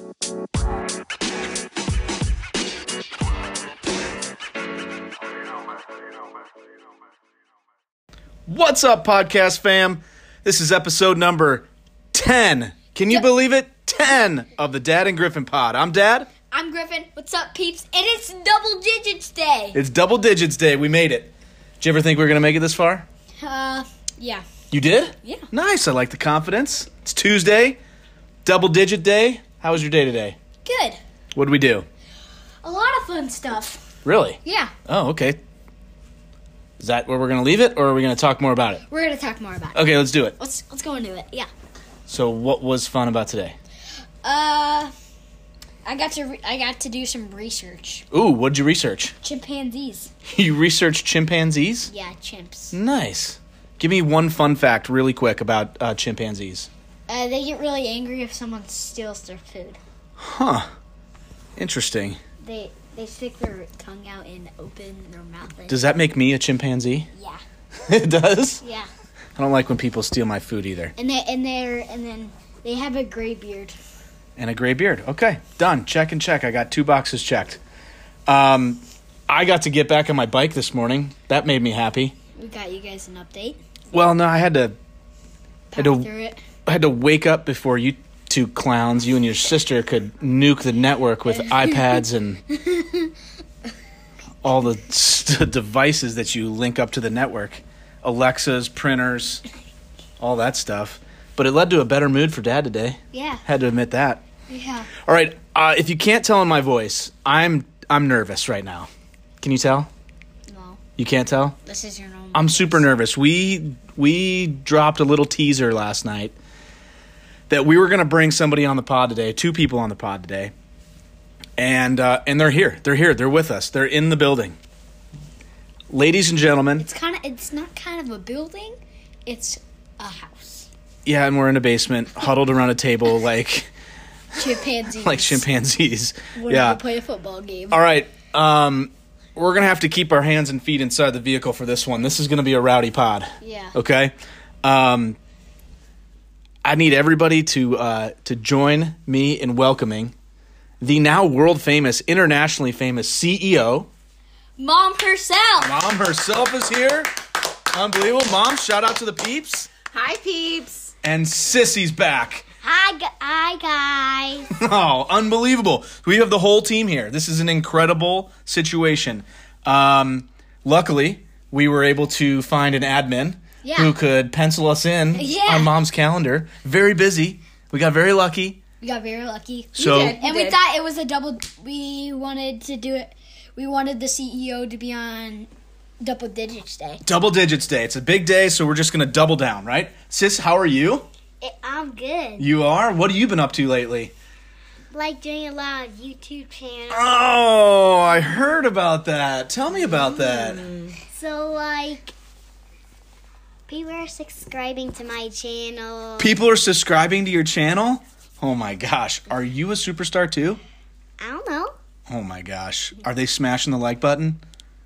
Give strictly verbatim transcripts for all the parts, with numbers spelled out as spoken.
What's up, podcast fam? This is episode number ten. Can you believe it? ten of the Dad and Griffin pod. I'm Dad. I'm Griffin. What's up, peeps? And it's double digits day. It's double digits day. We made it. Did you ever think we were going to make it this far? Uh, yeah. You did? Yeah. Nice. I like the confidence. It's Tuesday. Double digit day. How was your day today? Good. What did we do? A lot of fun stuff. Really? Yeah. Oh, okay. Is that where we're going to leave it, or are we going to talk more about it? We're going to talk more about it. Okay, let's do it. Let's let's go into it. Yeah. So what was fun about today? Uh, I got to re- I got to do some research. Ooh, what'd you research? Chimpanzees. You researched chimpanzees? Yeah, chimps. Nice. Give me one fun fact really quick about uh, chimpanzees. Uh, they get really angry if someone steals their food. Huh. Interesting. They they stick their tongue out and open their mouth. And Does that make me a chimpanzee? Yeah. It does? Yeah. I don't like when people steal my food either. And they and they're and then they have a gray beard. And a gray beard. Okay, done. Check and check. I got two boxes checked. Um, I got to get back on my bike this morning. That made me happy. We got you guys an update. Well, no, I had to. Power had to, through it. I had to wake up before you two clowns, you and your sister, could nuke the network with iPads and all the st- devices that you link up to the network. Alexas, printers, all that stuff. But it led to a better mood for Dad today. Yeah. Had to admit that. Yeah. All right, uh, if you can't tell in my voice, I'm I'm nervous right now. Can you tell? No. You can't tell? This is your normal. I'm super nervous. We we dropped a little teaser last night that we were going to bring somebody on the pod today, two people on the pod today. And uh, and they're here. They're here. They're with us. They're in the building. Ladies and gentlemen. It's kind of it's not kind of a building. It's a house. Yeah, and we're in a basement, huddled around a table like Chimpanzees. like chimpanzees. We're yeah. gonna play a football game. All right. Um, we're going to have to keep our hands and feet inside the vehicle for this one. This is going to be a rowdy pod. Yeah. Okay? Um, I need everybody to uh, to join me in welcoming the now world-famous, internationally famous C E O. Mom herself. Mom herself is here. Unbelievable. Mom, shout out to the peeps. Hi, peeps. And Sissy's back. Hi, gu- hi guys. Oh, unbelievable. We have the whole team here. This is an incredible situation. Um, luckily, we were able to find an admin Yeah. who could pencil us in Yeah. on Mom's calendar. Very busy. We got very lucky. We got very lucky. So, did. And we did. thought it was a double. We wanted to do it. We wanted the C E O to be on double digits day. double digits day. It's a big day, so we're just going to double down, right? Sis, how are you? I'm good. You are? What have you been up to lately? Like doing a lot of YouTube channels. Oh, I heard about that. Tell me about that. So, like, people are subscribing to my channel. People are subscribing to your channel? Oh my gosh. Are you a superstar too? I don't know. Oh my gosh. Are they smashing the like button?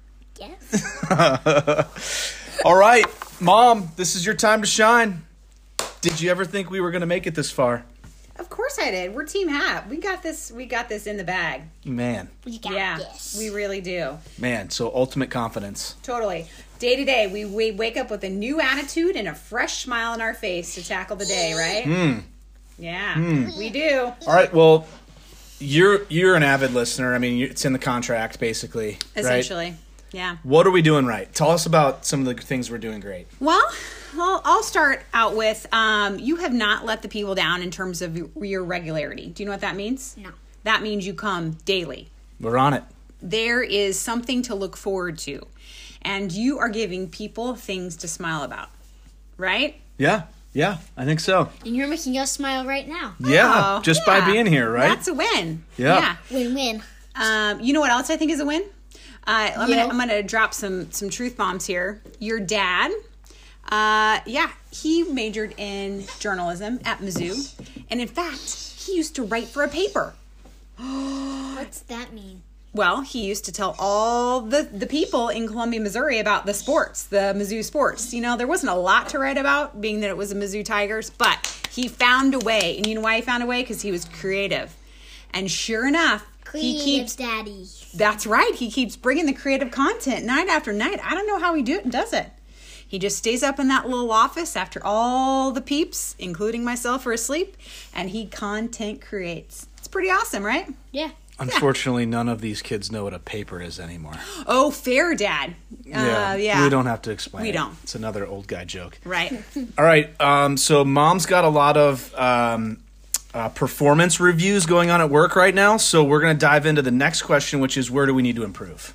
Yes. All right, Mom, this is your time to shine. Did you ever think we were going to make it this far? Of course I did. We're Team Hat. We got this. We got this in the bag. Man, We got yeah, this. we really do. man, so ultimate confidence. Totally. Day to day, we, we wake up with a new attitude and a fresh smile on our face to tackle the day, right? Hmm. Yeah, we do. All right, well, you're you're an avid listener. I mean, you- it's in the contract, basically, right? Essentially, yeah. What are we doing right? Tell us about some of the things we're doing great. Well, well, I'll start out with um, you have not let the people down in terms of your regularity. Do you know what that means? No. That means you come daily. We're on it. There is something to look forward to, and you are giving people things to smile about, right? Yeah, yeah, I think so. And you're making us smile right now. Yeah, Oh, just yeah. by being here, right? That's a win. Yeah. Win-win. Um, you know what else I think is a win? Uh, I'm Yeah. gonna I'm gonna drop some some truth bombs here. Your dad, uh, yeah, he majored in journalism at Mizzou, and in fact, he used to write for a paper. What's that mean? Well, he used to tell all the, the people in Columbia, Missouri about the sports, the Mizzou sports. You know, there wasn't a lot to write about, being that it was the Mizzou Tigers, but he found a way. And you know why he found a way? Because he was creative. And sure enough, he keeps. Daddy. That's right. He keeps bringing the creative content night after night. I don't know how he do it, does it. He just stays up in that little office after all the peeps, including myself, are asleep, and he content creates. It's pretty awesome, right? Yeah. Unfortunately, none of these kids know what a paper is anymore. Oh, fair, Dad. Uh, yeah. We don't have to explain We it. don't. It's another old guy joke. Right. All right. Um, so Mom's got a lot of um, uh, performance reviews going on at work right now. So we're going to dive into the next question, which is where do we need to improve?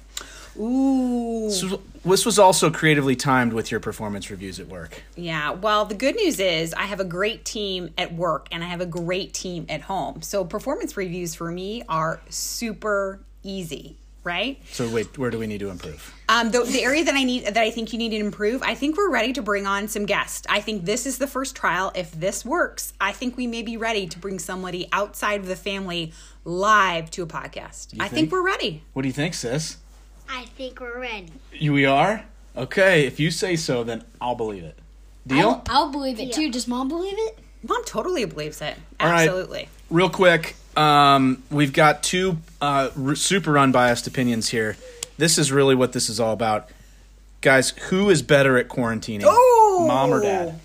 Ooh. So this was also creatively timed with your performance reviews at work. Yeah, well, the good news is I have a great team at work and I have a great team at home. So performance reviews for me are super easy, right? So wait, where do we need to improve? Um, the, the area that I need, that I think you need to improve, I think we're ready to bring on some guests. I think this is the first trial. If this works, I think we may be ready to bring somebody outside of the family live to a podcast. I think? think? we're ready. What do you think, sis? I think we're ready. You, we are? Okay, if you say so, then I'll believe it. Deal? I'll, I'll believe it too. Does Mom believe it? Mom totally believes it. All right. Absolutely. Real quick, um, we've got two uh, r- super unbiased opinions here. This is really what this is all about. Guys, who is better at quarantining? Oh! Mom or Dad?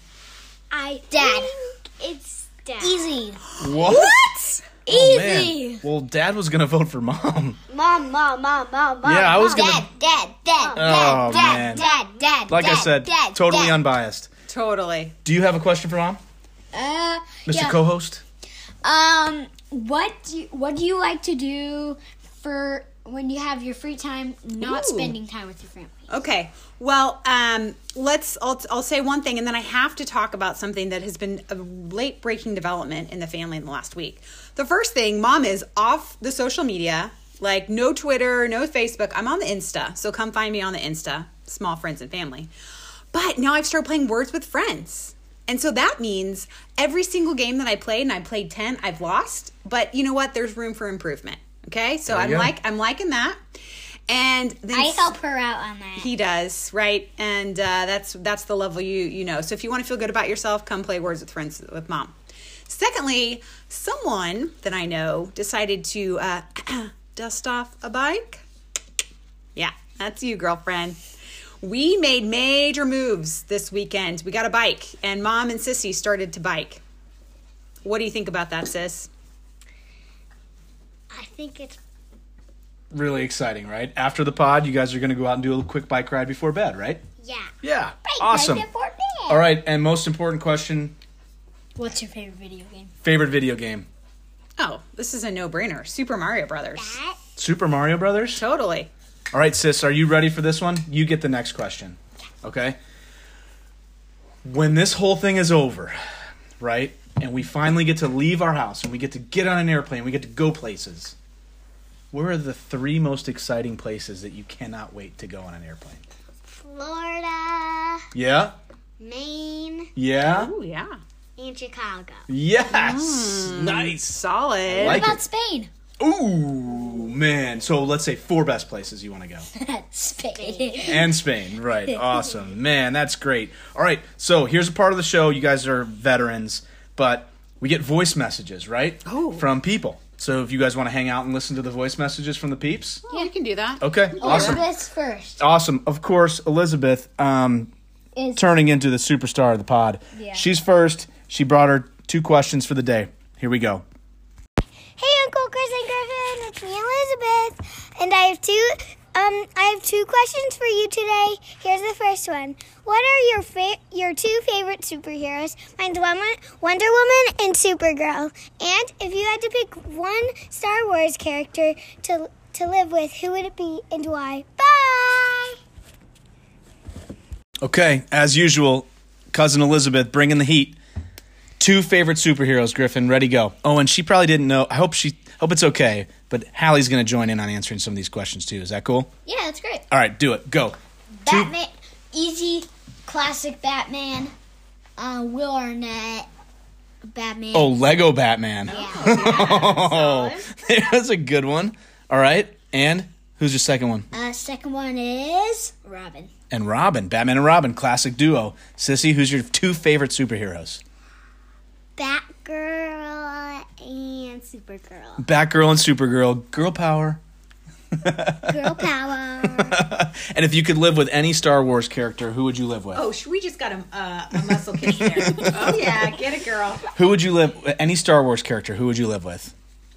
I Dad. think it's Dad. Easy. What? What? Oh, Easy. man. Well, Dad was going to vote for Mom. Mom, mom, mom, mom, mom. Yeah, I was mom. gonna- Dad, dad, dad, Oh, dad, man. dad, dad, Like I dad, said, dad, totally dad. unbiased. Totally. Do you have a question for Mom? Uh, Mister yeah. Co-host? Um, what do you, what do you like to do for when you have your free time, not Ooh. spending time with your family? Okay. Well, um, let's. I'll, I'll say one thing, and then I have to talk about something that has been a late breaking development in the family in the last week. The first thing, Mom is off the social media, like no Twitter, no Facebook. I'm on the Insta, so come find me on the Insta. Small friends and family. But now I've started playing Words with Friends. And so that means every single game that I played, and I played ten, I've lost. But you know what? There's room for improvement. Okay? So There I'm you go. like I'm liking that. And then I help her out on that. he does, right? And uh, that's that's the level you you know. So if you want to feel good about yourself, come play Words with Friends with Mom. Secondly, someone that I know decided to uh, dust off a bike. Yeah, that's you, girlfriend. We made major moves this weekend. We got a bike, and Mom and Sissy started to bike. What do you think about that, sis? I think it's Really exciting, right? After the pod, you guys are going to go out and do a quick bike ride before bed, right? yeah. Yeah. Awesome. Right before bed. All right, and most important question, What's your favorite video game? favorite video game? Oh, this is a no-brainer. Super Mario Brothers. That Super Mario Brothers? Totally. All right, sis, are you ready for this one? You get the next question. Okay? When this whole thing is over, right, and we finally get to leave our house and we get to get on an airplane, we get to go places, where are the three most exciting places that you cannot wait to go on an airplane? Florida, Yeah? Maine, Yeah? Oh, yeah. and Chicago. Yes! Nice! Solid. Like What about it. Spain? Ooh, man. So let's say four best places you want to go. Spain. And Spain, right. Awesome. Man, that's great. All right, so here's a part of the show. You guys are veterans, but we get voice messages, right? Oh. From people. So if you guys want to hang out and listen to the voice messages from the peeps. Yeah, you can do that. Okay, awesome. Elizabeth's first. Awesome. Of course, Elizabeth um, Is turning into the superstar of the pod. Yeah. She's first. She brought her two questions for the day. Here we go. Hey, Uncle Chris and Griffin, it's me, Elizabeth, and I have two. Um, I have two questions for you today. Here's the first one: what are your fa- your two favorite superheroes? Mine's Wonder Wonder Woman and Supergirl. And if you had to pick one Star Wars character to to live with, who would it be and why? Bye. Okay, as usual, cousin Elizabeth bringing the heat. Two favorite superheroes, Griffin. Ready, go. Oh, and she probably didn't know. I hope she hope it's okay. But Hallie's going to join in on answering some of these questions too. Is that cool? Yeah, that's great. All right, do it. Go. Two- Batman, easy, classic Batman. Uh, Will Arnett, Batman. Oh, Lego Batman. Yeah. Oh, that's a good one. All right, and who's your second one? Uh, second one is Robin. And Robin. Batman and Robin, classic duo. Sissy, who's your two favorite superheroes? Batgirl and Supergirl. Batgirl and Supergirl. Girl power. Girl power. And if you could live with any Star Wars character, who would you live with? Oh, sh- we just got a, uh, a muscle kiss there. Oh, yeah. Get it, girl. Who would you live any Star Wars character, who would you live with?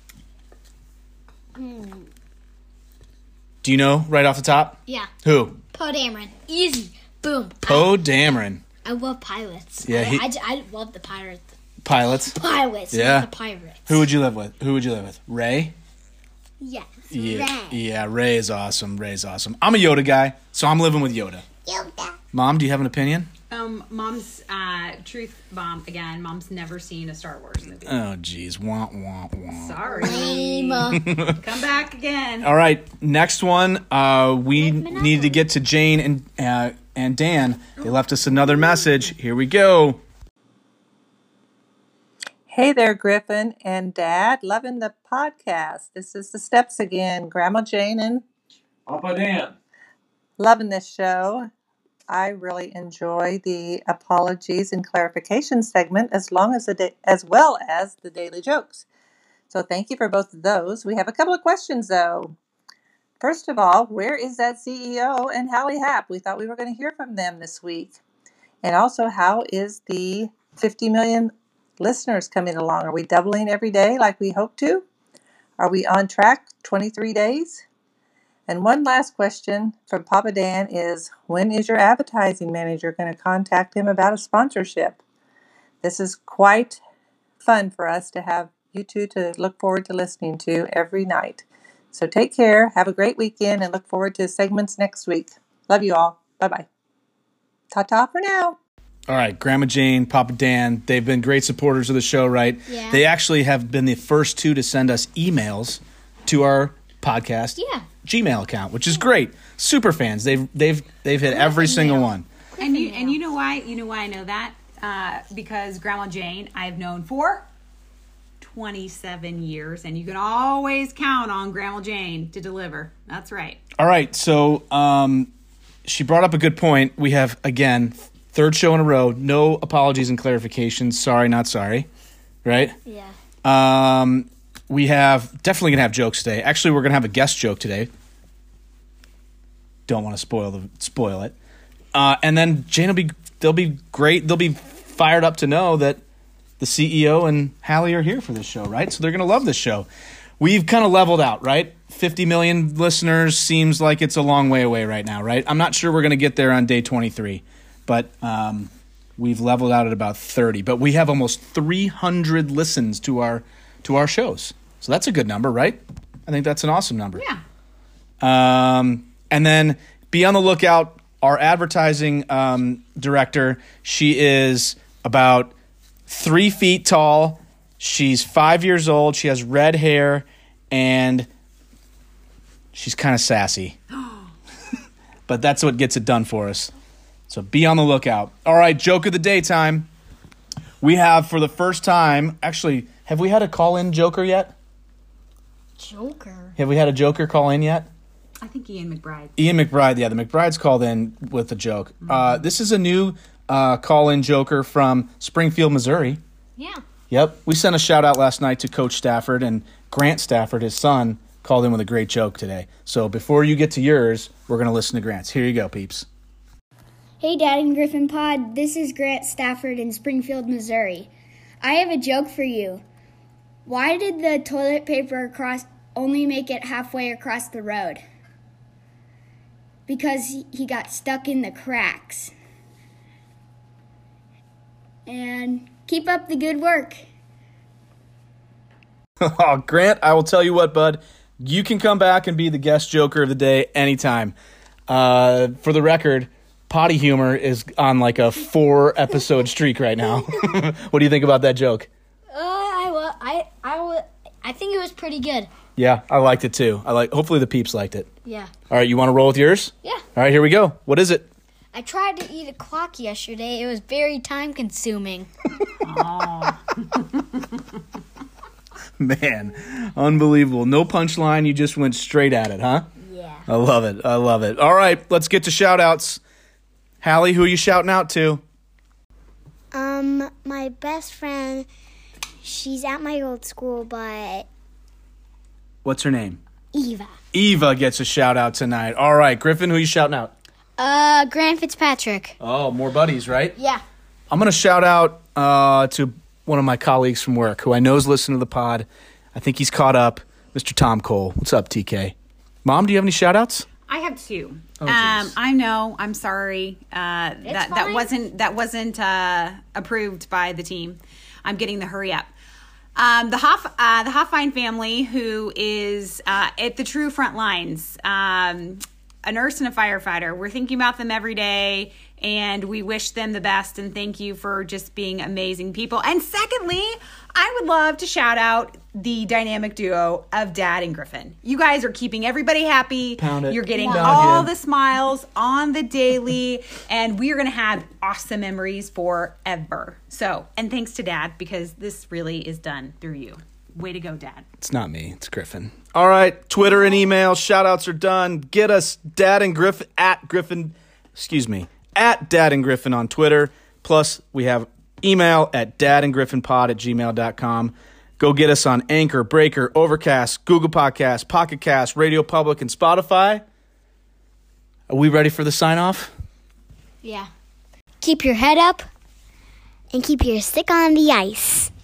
Hmm. Do you know right off the top? Yeah. Who? Poe Dameron. Easy. Boom. Poe Dameron. I love pilots. Yeah, I, he- I, I love the pirates. Pilots. Pilots. Yeah. Not the pirates. Who would you live with? Who would you live with? Rey? Yes. Yeah, Ray. yeah, Rey is awesome. Rey's awesome. I'm a Yoda guy, so I'm living with Yoda. Yoda. Mom, do you have an opinion? Um, Mom's, uh, truth bomb, again, Mom's never seen a Star Wars movie. Oh, geez. Wah, wah, wah. Sorry. Lame. Come back again. All right, next one. Uh, we need to get to Jane and uh, and Dan. They left us another message. Here we go. Hey there, Griffin and Dad. Loving the podcast. This is the Steps again. Grandma Jane and Papa Dan. loving this show. I really enjoy the apologies and clarification segment as long as the da- as well as the daily jokes. So thank you for both of those. We have a couple of questions though. First of all, where is that C E O and Hallie Happ? We thought we were going to hear from them this week. And also, how is the fifty million listeners coming along? Are we doubling every day like we hope to? Are we on track twenty-three days? And one last question from Papa Dan is, when is your advertising manager going to contact him about a sponsorship? This is quite fun for us to have you two to look forward to listening to every night. So take care, have a great weekend, and look forward to segments next week. Love you all. Bye-bye. Ta-ta for now. All right, Grandma Jane, Papa Dan, they've been great supporters of the show, right? Yeah. They actually have been the first two to send us emails to our podcast Yeah. Gmail account, which is great. Super fans. They've they've they've hit every single one. And you and you know why? You know why I know that? Uh, because Grandma Jane, I've known for twenty-seven years, and you can always count on Grandma Jane to deliver. That's right. All right, so um, she brought up a good point. We have, again, third show in a row, no apologies and clarifications. Sorry, not sorry, right? Yeah. Um, we have definitely gonna have jokes today. Actually, we're gonna have a guest joke today. Don't want to spoil the spoil it. Uh, and then Jane will be they'll be great. They'll be fired up to know that the C E O and Hallie are here for this show, right? So they're gonna love this show. We've kind of leveled out, right? fifty million listeners seems like it's a long way away right now, right? I'm not sure we're gonna get there on day twenty-three, but um, we've leveled out at about thirty. But we have almost three hundred listens to our to our shows. So that's a good number, right? I think that's an awesome number. Yeah. Um, and then be on the lookout. Our advertising um, director, she is about three feet tall. She's five years old. She has red hair, and she's kind of sassy. But that's what gets it done for us. So be on the lookout. All right, joke of the day time. We have, for the first time, actually, have we had a call-in joker yet? Joker. Have we had a joker call in yet? I think Ian McBride. Ian McBride, yeah, the McBride's called in with a joke. Uh, this is a new uh, call-in joker from Springfield, Missouri. Yeah. Yep, we sent a shout-out last night to Coach Stafford, and Grant Stafford, his son, called in with a great joke today. So before you get to yours, we're going to listen to Grant's. Here you go, peeps. Hey, Dad and Griffin Pod. This is Grant Stafford in Springfield, Missouri. I have a joke for you. Why did the toilet paper across only make it halfway across the road? Because he- he got stuck in the cracks. And keep up the good work. Oh, Grant, I will tell you what, bud. You can come back and be the guest joker of the day anytime. Uh, for the record, Potty Humor is on like a four-episode streak right now. What do you think about that joke? Uh, I, wa- I, I, wa- I think it was pretty good. Yeah, I liked it too. I like. Hopefully the peeps liked it. Yeah. All right, you want to roll with yours? Yeah. All right, here we go. What is it? I tried to eat a clock yesterday. It was very time consuming. Man, unbelievable. No punchline. You just went straight at it, huh? Yeah. I love it. I love it. All right, let's get to shout-outs. Hallie, who are you shouting out to? Um, my best friend, she's at my old school, but What's her name? Eva. Eva gets a shout out tonight. All right, Griffin, who you shouting out? Uh, Grant Fitzpatrick. Oh, more buddies, right? Yeah. I'm going to shout out uh, to one of my colleagues from work who I know is listening to the pod. I think he's caught up, Mister Tom Cole. What's up, T K? Mom, do you have any shout outs? I have two. Oh, um, geez. I know. I'm sorry. Uh, that that fine. wasn't that wasn't uh, approved by the team. I'm getting the hurry up. Um, the Hoff uh, the Hoffine family, who is uh, at the true front lines, um, a nurse and a firefighter. We're thinking about them every day, and we wish them the best. And thank you for just being amazing people. And secondly, I would love to shout out the dynamic duo of Dad and Griffin. You guys are keeping everybody happy. Pound it. You're getting Pound all it. the smiles on the daily, and we are going to have awesome memories forever. So, and thanks to Dad, because this really is done through you. Way to go, Dad. It's not me. It's Griffin. All right. Twitter and email. Shout outs are done. Get us Dad and Griffin at Griffin. Excuse me. At Dad and Griffin on Twitter. Plus, we have email at dadandgriffinpod at gmail dot com. Go get us on Anchor, Breaker, Overcast, Google Podcasts, Pocket Cast, Radio Public, and Spotify. Are we ready for the sign off? Yeah. Keep your head up and keep your stick on the ice.